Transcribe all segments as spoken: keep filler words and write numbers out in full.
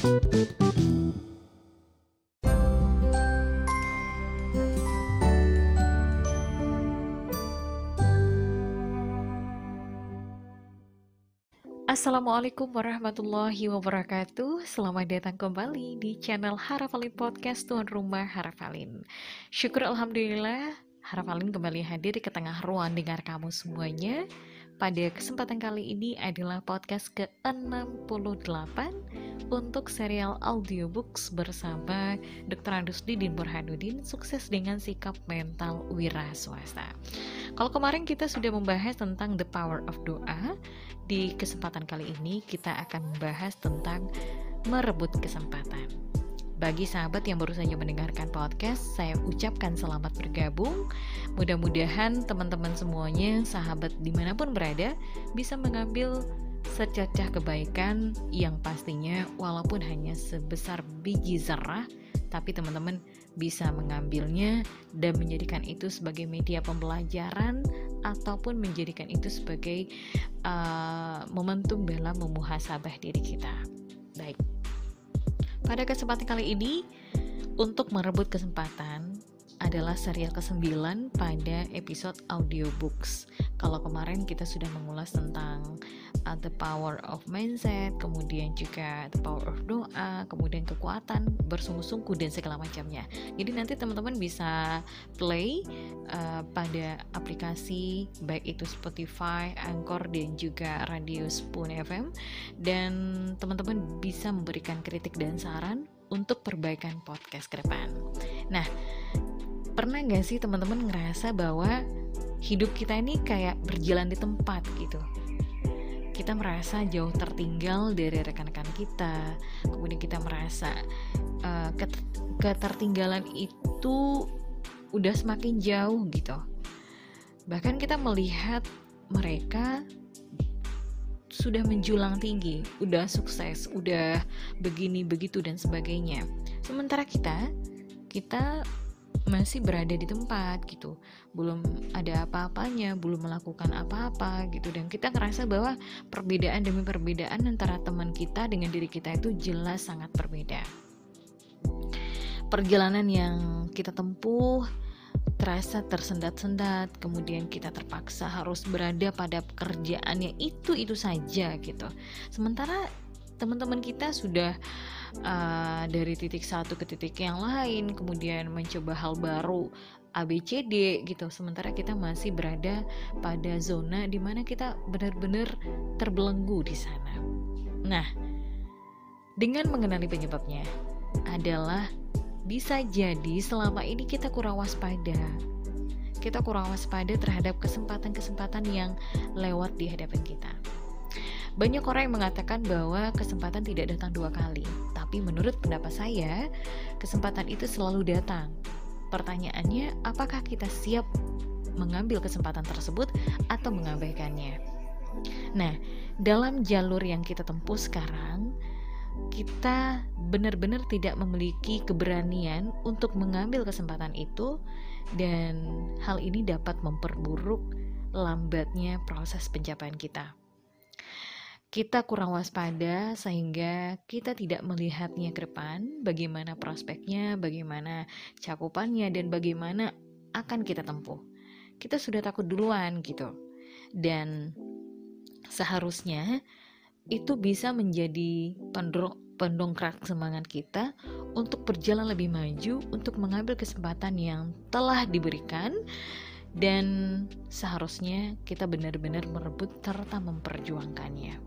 Assalamualaikum warahmatullahi wabarakatuh. Selamat datang kembali di channel Harafalin Podcast, tuan rumah Harafalin. Syukur Alhamdulillah, Harafalin kembali hadir ke tengah ruang dengar kamu semuanya. Pada kesempatan kali ini adalah podcast ke enam puluh delapan untuk serial audiobooks bersama dokter Andusdin Burhanuddin, sukses dengan sikap mental wira swasta. Kalau kemarin kita sudah membahas tentang the power of doa, di kesempatan kali ini kita akan membahas tentang merebut kesempatan. Bagi sahabat yang baru saja mendengarkan podcast, saya ucapkan selamat bergabung. Mudah-mudahan teman-teman semuanya, sahabat dimanapun berada, bisa mengambil sececah kebaikan yang pastinya walaupun hanya sebesar biji zarah, tapi teman-teman bisa mengambilnya dan menjadikan itu sebagai media pembelajaran ataupun menjadikan itu sebagai uh, momentum dalam memuhasabah diri kita. Baik. Pada kesempatan kali ini, untuk merebut kesempatan adalah serial kesembilan pada episode audiobooks. Kalau kemarin kita sudah mengulas tentang uh, the power of mindset, kemudian juga the power of doa, kemudian kekuatan bersungguh-sungguh dan segala macamnya. Jadi nanti teman-teman bisa play uh, pada aplikasi baik itu Spotify, Anchor dan juga Radio Spoon F M, dan teman-teman bisa memberikan kritik dan saran untuk perbaikan podcast ke depan. Nah, pernah gak sih teman-teman ngerasa bahwa hidup kita ini kayak berjalan di tempat gitu? Kita merasa jauh tertinggal dari rekan-rekan kita, kemudian kita merasa uh, ket- ketertinggalan itu udah semakin jauh gitu. Bahkan kita melihat mereka sudah menjulang tinggi, udah sukses, udah begini begitu dan sebagainya. Sementara kita, kita masih berada di tempat gitu, belum ada apa-apanya, belum melakukan apa-apa gitu, dan kita ngerasa bahwa perbedaan demi perbedaan antara teman kita dengan diri kita itu jelas sangat berbeda. Perjalanan yang kita tempuh terasa tersendat-sendat, kemudian kita terpaksa harus berada pada pekerjaan yang itu-itu saja gitu. Sementara teman-teman kita sudah uh, dari titik satu ke titik yang lain, kemudian mencoba hal baru A B C D gitu. Sementara kita masih berada pada zona di mana kita benar-benar terbelenggu di sana. Nah, dengan mengenali penyebabnya adalah bisa jadi selama ini kita kurang waspada. Kita kurang waspada terhadap kesempatan-kesempatan yang lewat di hadapan kita. Banyak orang yang mengatakan bahwa kesempatan tidak datang dua kali, tapi menurut pendapat saya, kesempatan itu selalu datang. Pertanyaannya, apakah kita siap mengambil kesempatan tersebut atau mengabaikannya? Nah, dalam jalur yang kita tempuh sekarang, kita benar-benar tidak memiliki keberanian untuk mengambil kesempatan itu, dan hal ini dapat memperburuk lambatnya proses pencapaian kita. Kita kurang waspada sehingga kita tidak melihatnya ke depan, bagaimana prospeknya, bagaimana cakupannya, dan bagaimana akan kita tempuh. Kita sudah takut duluan gitu. Dan seharusnya itu bisa menjadi pendongkrak semangat kita untuk berjalan lebih maju, untuk mengambil kesempatan yang telah diberikan, dan seharusnya kita benar-benar merebut serta memperjuangkannya.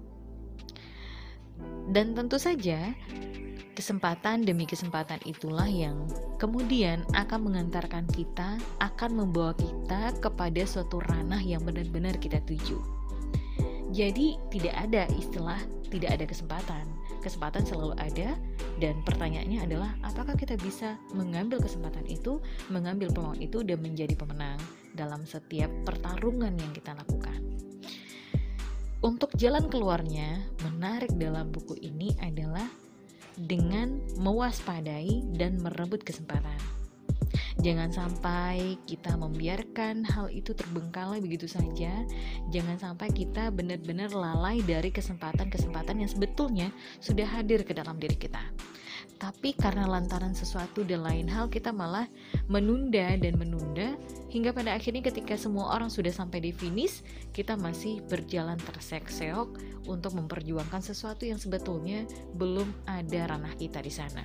Dan tentu saja kesempatan demi kesempatan itulah yang kemudian akan mengantarkan kita, akan membawa kita kepada suatu ranah yang benar-benar kita tuju. Jadi tidak ada istilah tidak ada kesempatan. Kesempatan selalu ada, dan pertanyaannya adalah apakah kita bisa mengambil kesempatan itu, mengambil peluang itu, dan menjadi pemenang dalam setiap pertarungan yang kita lakukan. Untuk jalan keluarnya, menarik dalam buku ini adalah dengan mewaspadai dan merebut kesempatan. Jangan sampai kita membiarkan hal itu terbengkalai begitu saja. Jangan sampai kita benar-benar lalai dari kesempatan-kesempatan yang sebetulnya sudah hadir ke dalam diri kita. Tapi karena lantaran sesuatu dan lain hal, kita malah menunda dan menunda, hingga pada akhirnya ketika semua orang sudah sampai di finish, kita masih berjalan terseok-seok untuk memperjuangkan sesuatu yang sebetulnya belum ada ranah kita di sana.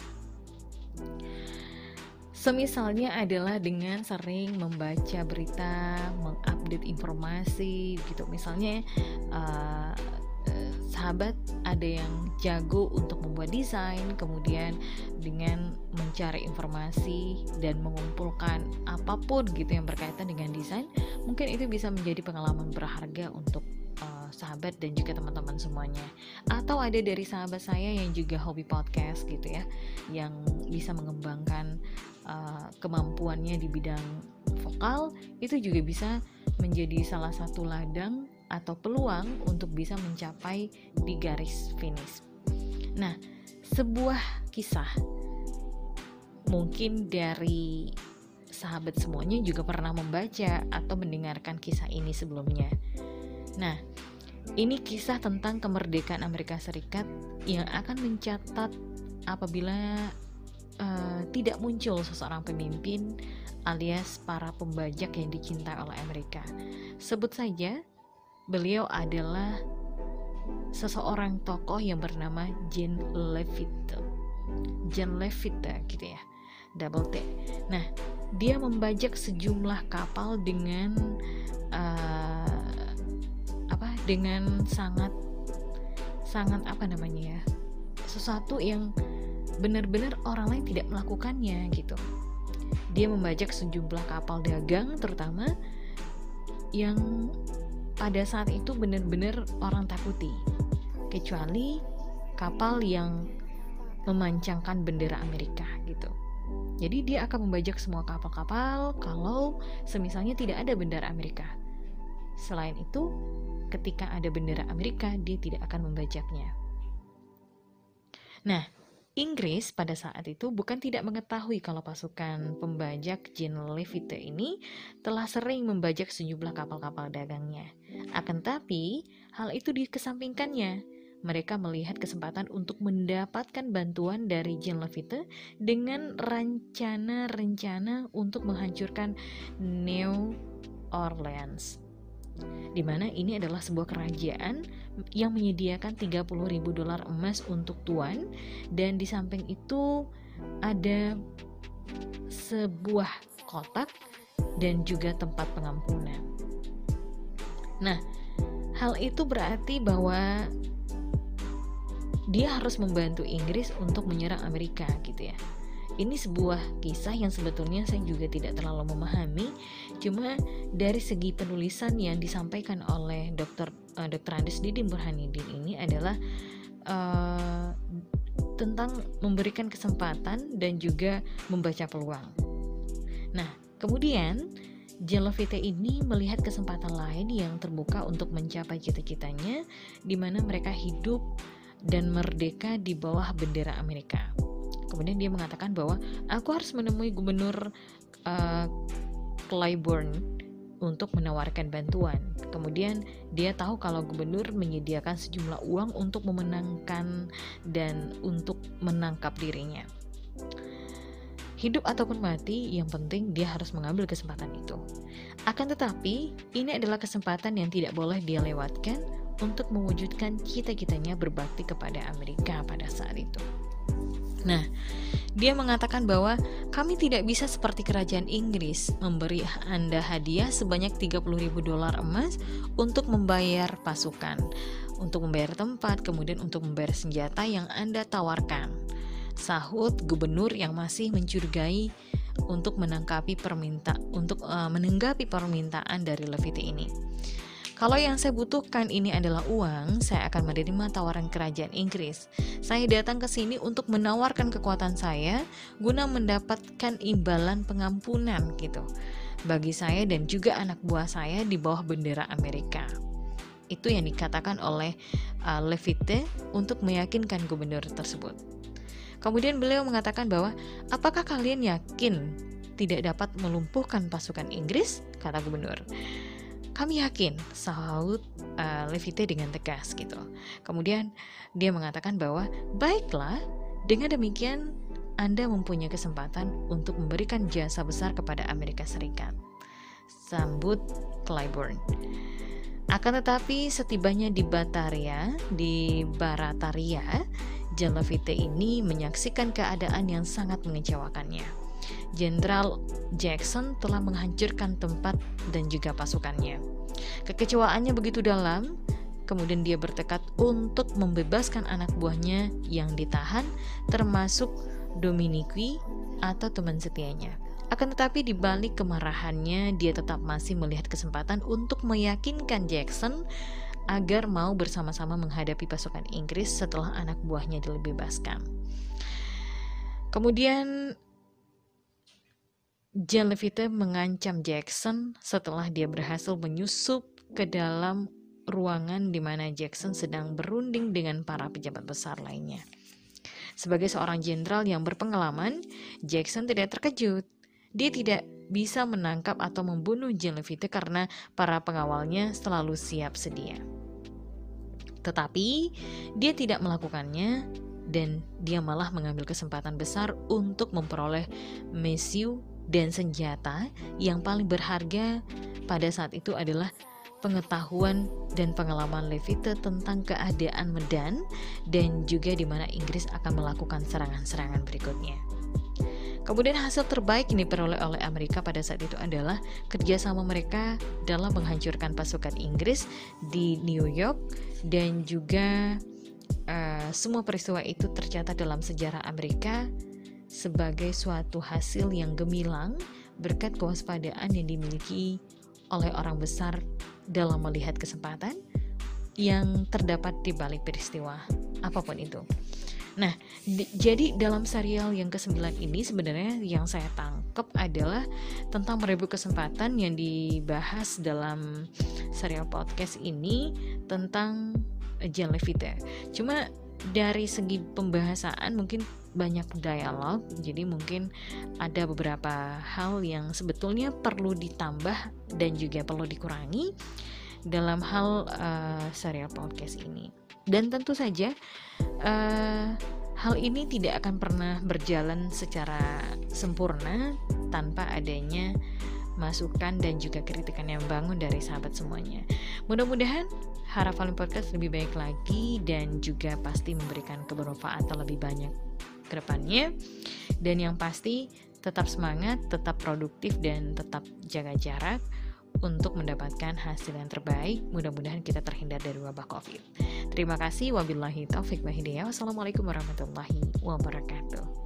Semisalnya adalah dengan sering membaca berita, mengupdate informasi gitu. Misalnya uh, sahabat ada yang jago untuk membuat desain, kemudian dengan mencari informasi dan mengumpulkan apapun gitu yang berkaitan dengan desain, mungkin itu bisa menjadi pengalaman berharga untuk uh, sahabat dan juga teman-teman semuanya. Atau ada dari sahabat saya yang juga hobi podcast gitu ya, yang bisa mengembangkan uh, kemampuannya di bidang vokal, itu juga bisa menjadi salah satu ladang atau peluang untuk bisa mencapai di garis finish. Nah, sebuah kisah mungkin dari sahabat semuanya juga pernah membaca atau mendengarkan kisah ini sebelumnya. Nah, ini kisah tentang kemerdekaan Amerika Serikat yang akan mencatat apabila uh, tidak muncul seseorang pemimpin alias para pembajak yang dicintai oleh Amerika. Sebut saja beliau adalah seseorang tokoh yang bernama Jean Lafitte. Jean Lafitte gitu ya, double T. Nah, dia membajak sejumlah kapal dengan uh, apa? Dengan sangat sangat apa namanya ya? Sesuatu yang benar-benar orang lain tidak melakukannya gitu. Dia membajak sejumlah kapal dagang terutama yang pada saat itu benar-benar orang takuti, kecuali kapal yang memancangkan bendera Amerika gitu. Jadi dia akan membajak semua kapal-kapal kalau semisalnya tidak ada bendera Amerika. Selain itu, ketika ada bendera Amerika, dia tidak akan membajaknya. Nah, Inggris pada saat itu bukan tidak mengetahui kalau pasukan pembajak Jean Lafitte ini telah sering membajak sejumlah kapal-kapal dagangnya. Akan tapi, hal itu dikesampingkannya. Mereka melihat kesempatan untuk mendapatkan bantuan dari Jean Lafitte dengan rencana-rencana untuk menghancurkan New Orleans, di mana ini adalah sebuah kerajaan yang menyediakan tiga puluh ribu dolar emas untuk tuan, dan di samping itu ada sebuah kotak dan juga tempat pengampunan. Nah, hal itu berarti bahwa dia harus membantu Inggris untuk menyerang Amerika gitu ya. Ini sebuah kisah yang sebetulnya saya juga tidak terlalu memahami, cuma dari segi penulisan yang disampaikan oleh Dokter uh, Dokter Andes Didin Burhanuddin ini adalah uh, tentang memberikan kesempatan dan juga membaca peluang. Nah, kemudian Jean Lafitte ini melihat kesempatan lain yang terbuka untuk mencapai cita-citanya, di mana mereka hidup dan merdeka di bawah bendera Amerika. Kemudian dia mengatakan bahwa aku harus menemui gubernur uh, Claiborne untuk menawarkan bantuan. Kemudian dia tahu kalau gubernur menyediakan sejumlah uang untuk memenangkan dan untuk menangkap dirinya. Hidup ataupun mati, yang penting dia harus mengambil kesempatan itu. Akan tetapi, ini adalah kesempatan yang tidak boleh dia lewatkan untuk mewujudkan cita-citanya berbakti kepada Amerika pada saat itu. Nah, dia mengatakan bahwa kami tidak bisa seperti kerajaan Inggris memberi Anda hadiah sebanyak tiga puluh ribu dolar emas untuk membayar pasukan, untuk membayar tempat, kemudian untuk membayar senjata yang Anda tawarkan. Sahut gubernur yang masih mencurigai untuk menangkapi perminta untuk uh, menanggapi permintaan dari Lafitte ini. Kalau yang saya butuhkan ini adalah uang, saya akan menerima tawaran kerajaan Inggris. Saya datang ke sini untuk menawarkan kekuatan saya guna mendapatkan imbalan pengampunan gitu bagi saya dan juga anak buah saya di bawah bendera Amerika. Itu yang dikatakan oleh uh, Lafitte untuk meyakinkan gubernur tersebut. Kemudian beliau mengatakan bahwa apakah kalian yakin tidak dapat melumpuhkan pasukan Inggris, kata gubernur. Kami yakin, sahut uh, Levite dengan tegas gitu. Kemudian dia mengatakan bahwa baiklah, dengan demikian Anda mempunyai kesempatan untuk memberikan jasa besar kepada Amerika Serikat, sambut Claiborne. Akan tetapi setibanya di Bataria, di Barataria, John Levite ini menyaksikan keadaan yang sangat mengecewakannya. Jenderal Jackson telah menghancurkan tempat dan juga pasukannya. Kekecewaannya begitu dalam, kemudian dia bertekad untuk membebaskan anak buahnya yang ditahan, termasuk Dominique atau teman setianya. Akan tetapi di balik kemarahannya, dia tetap masih melihat kesempatan untuk meyakinkan Jackson agar mau bersama-sama menghadapi pasukan Inggris setelah anak buahnya dibebaskan. Kemudian John Levite mengancam Jackson setelah dia berhasil menyusup ke dalam ruangan di mana Jackson sedang berunding dengan para pejabat besar lainnya. Sebagai seorang jenderal yang berpengalaman, Jackson tidak terkejut. Dia tidak bisa menangkap atau membunuh John Levite karena para pengawalnya selalu siap sedia. Tetapi dia tidak melakukannya dan dia malah mengambil kesempatan besar untuk memperoleh mesiu dan senjata yang paling berharga pada saat itu adalah pengetahuan dan pengalaman Levite tentang keadaan Medan dan juga di mana Inggris akan melakukan serangan-serangan berikutnya. Kemudian hasil terbaik yang diperoleh oleh Amerika pada saat itu adalah kerjasama mereka dalam menghancurkan pasukan Inggris di New York, dan juga uh, semua peristiwa itu tercatat dalam sejarah Amerika sebagai suatu hasil yang gemilang berkat kewaspadaan yang dimiliki oleh orang besar dalam melihat kesempatan yang terdapat di balik peristiwa apapun itu. Nah, di, jadi dalam serial yang kesembilan ini sebenarnya yang saya tangkap adalah tentang merebut kesempatan yang dibahas dalam serial podcast ini tentang John Levite. Cuma dari segi pembahasan mungkin banyak dialog, jadi mungkin ada beberapa hal yang sebetulnya perlu ditambah dan juga perlu dikurangi dalam hal uh, serial podcast ini. Dan tentu saja uh, hal ini tidak akan pernah berjalan secara sempurna tanpa adanya masukan dan juga kritikan yang bangun dari sahabat semuanya. Mudah-mudahan Harapan Podcast lebih baik lagi dan juga pasti memberikan kebermanfaatan lebih banyak ke depannya. Dan yang pasti tetap semangat, tetap produktif dan tetap jaga jarak untuk mendapatkan hasil yang terbaik. Mudah-mudahan kita terhindar dari wabah COVID. Terima kasih. Wabillahi taufiq wa hidayah. Wassalamualaikum warahmatullahi wabarakatuh.